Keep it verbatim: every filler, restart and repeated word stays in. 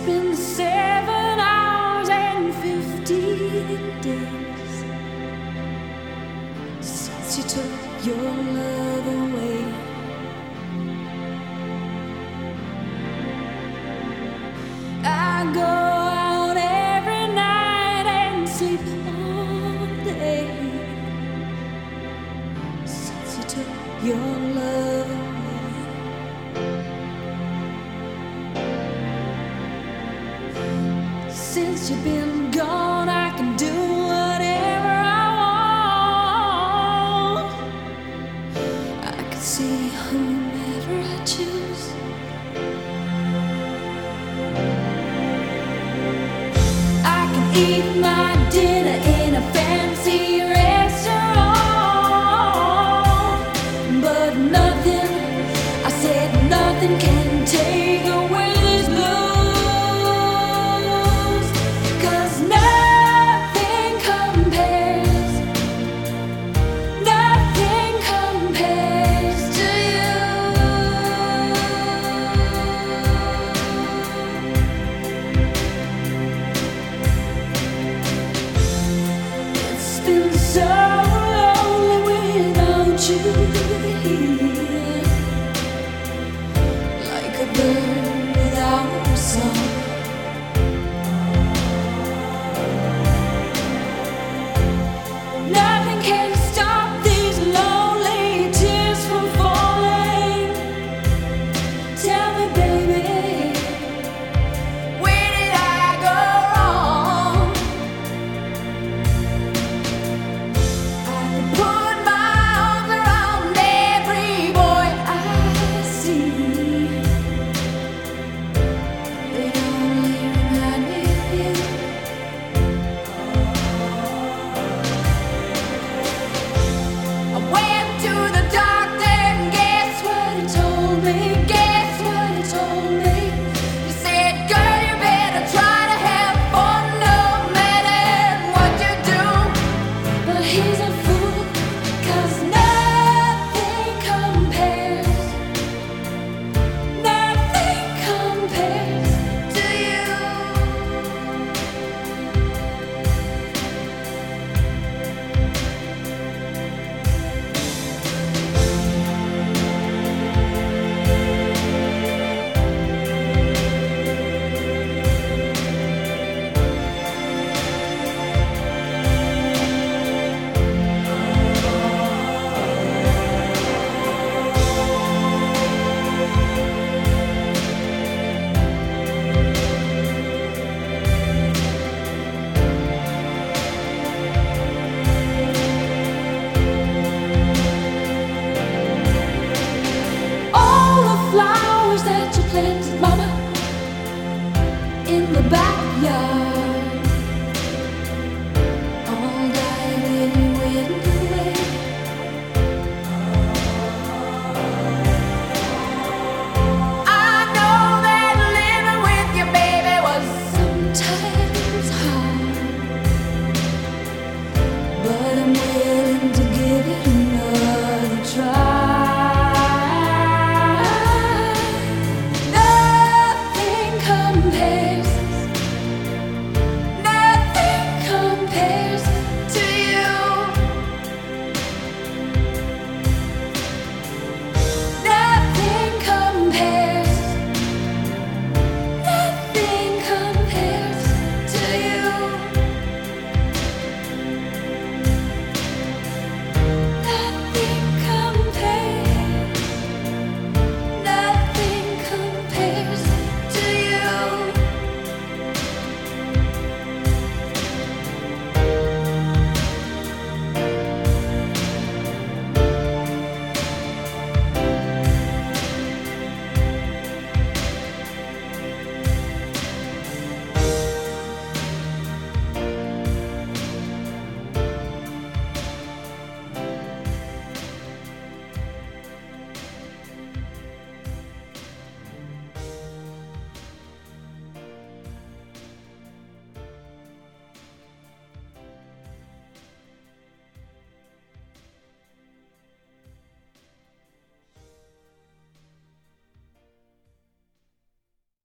been seven hours and fifteen days since you took your love away. I go out every night and sleep all day since you took your love away. Since you've been gone, I can do whatever I want. I can see whomever I choose. I can eat my dinner in a fancy restaurant, but nothing, I said nothing can take away these blues. 'Cause nothing compares, nothing compares to you. It's been